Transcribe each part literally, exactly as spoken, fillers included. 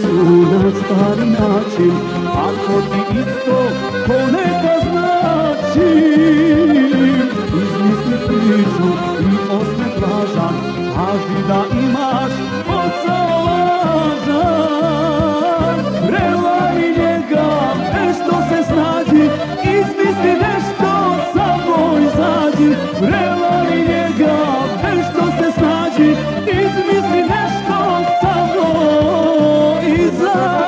na stari način, ako ti isto ponekad znači. Izmisli priču i osme plaža, kaži da imaš oca lažan. Prelari njega, nešto se snađi, izmisli nešto, samo izađi. Prelari njega, nešto se snađi, izmisli nešto, samo izađi.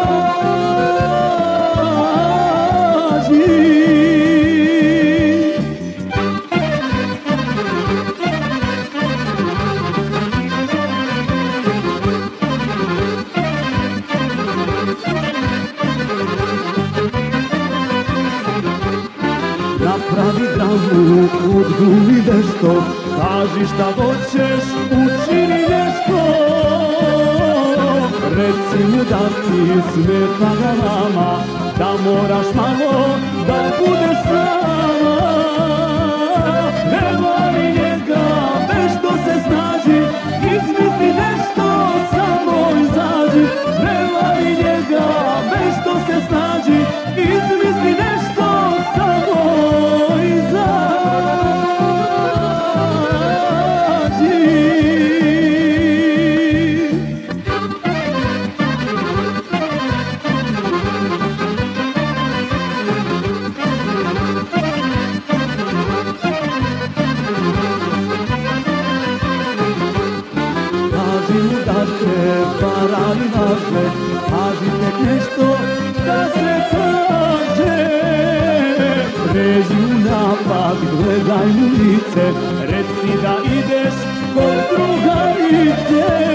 Napravi dramu, odgumi nešto, kaži šta hoćeš, učini nešto. Reci mu da ti smeta galama, da moraš malo da budeš sama. Prelari njega, nešto se snađi, izmisli nešto, samo izađi. Prelari njega, nešto se snađi, izmisli nešto, samo izađi. Kaži mu da te parali važe, kaži tek nešto da se kaže. Pređi u napad, gledaj mu lice, reci da ideš kod drugarice.